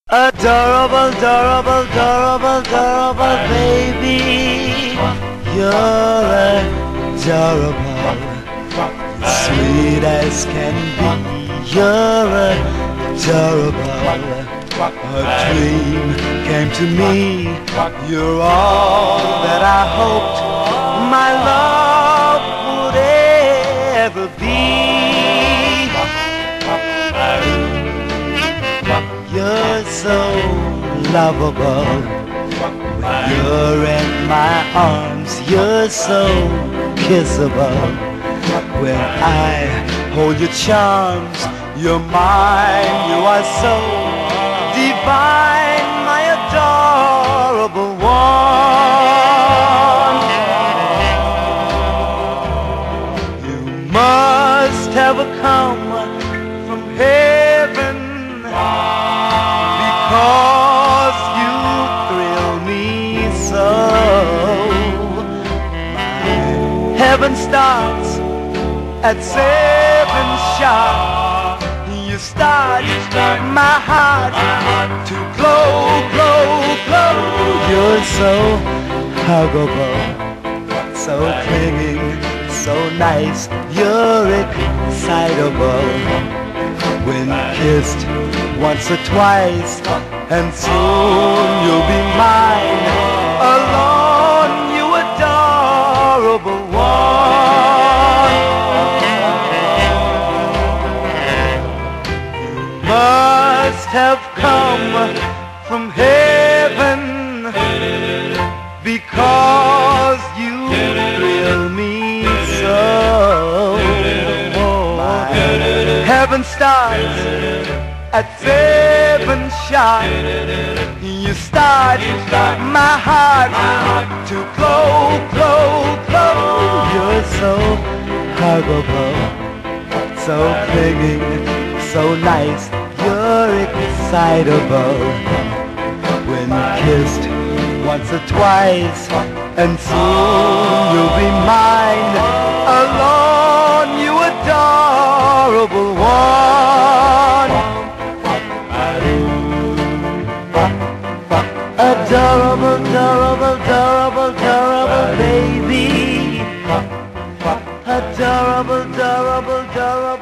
Adorable, adorable, adorable, adorable baby. You're adorable, sweet as can be. You're adorable. A dream came to me. You're all that I hoped my love would ever be. You're so lovable. When you're in my arms, you're so kissable. When I hold your charms, you're mine. You are so divine, my adorable one. You must have come from heaven, because you thrill me so. My heaven starts at 7 sharp. You start my heart to glow, glow, glow. You're so huggable, so clinging, so nice. You're excitable. When kissed once or twice, and soon you'll be mine alone, you adorable one. You must have come from heaven, because you thrill me so. Heaven starts at 7 sharp. You start my heart to glow, glow, glow. You're so huggable, so clinging, so nice. You're excitable. When kissed once or twice, and soon you'll be mine alone, you adorable one. Adorable, adorable, adorable, adorable baby. Adorable, adorable, adorable.